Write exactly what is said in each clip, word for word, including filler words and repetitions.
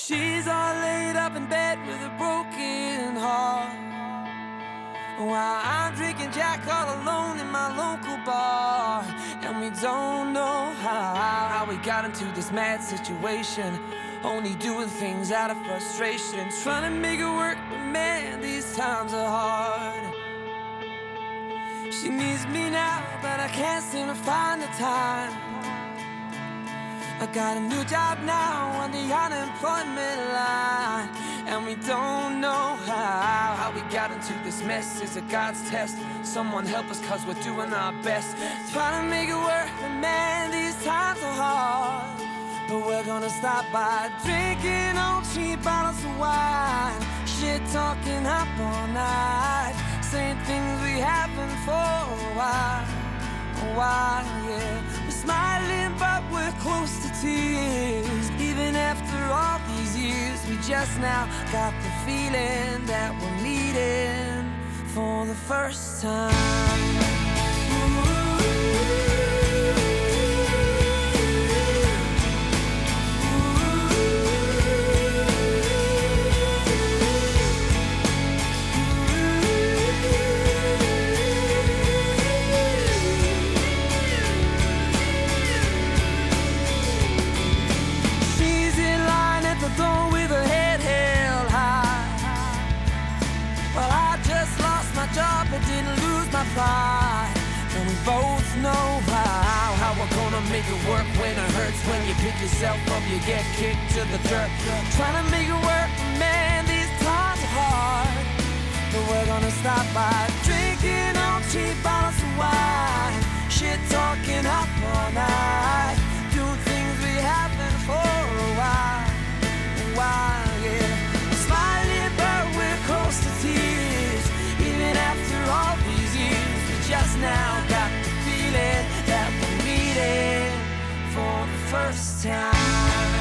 She's all laid up in bed with a broken heart, while I'm drinking Jack all alone in my local bar. And we don't know how, how we got into this mad situation, only doing things out of frustration, trying to make it work, but man, these times are hard. She needs me now, but I can't seem to find the time. I got a new job now on the unemployment line, and we don't know how, how we got into this mess. Is it God's test? Someone help us, cause we're doing our best, trying to make it work, but man, these times are hard. But we're gonna stop by drinking on cheap bottles of wine, shit talking up all night, saying things we haven't for a while, a while, yeah. We're smiling but we're close to tears, even after all these years. We just now got the feeling that we're meeting for the first time. But didn't lose my pride, and we both know how, how we're gonna make it work when it hurts. When you pick yourself up, you get kicked to the dirt. Trying to make it work, man, these times are hard. But we're gonna stop by drinking on cheap bottles of wine, shit talking up all night, doing things we haven't for a while, a while, yeah. Smiling but we're close to tears, even after all these years. We just now got the feeling that we're meeting for the first time.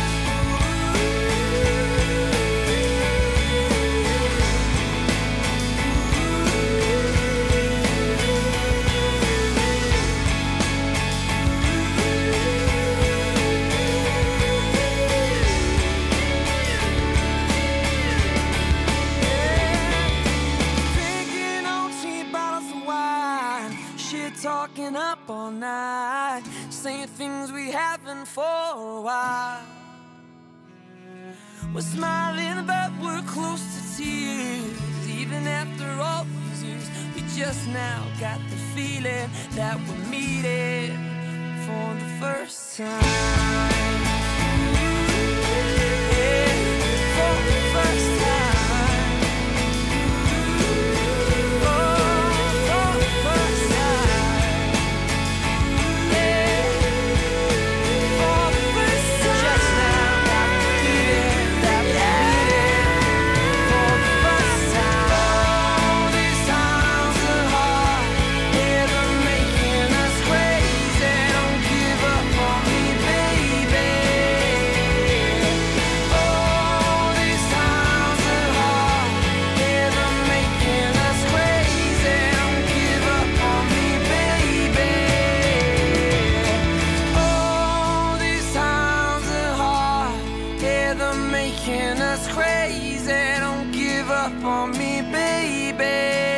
Talking up all night, saying things we haven't for a while. We're smiling but we're close to tears, even after all these years. We just now got the feeling that we're meeting for the first time. Yeah, for the first time. Making us crazy, don't give up on me, baby.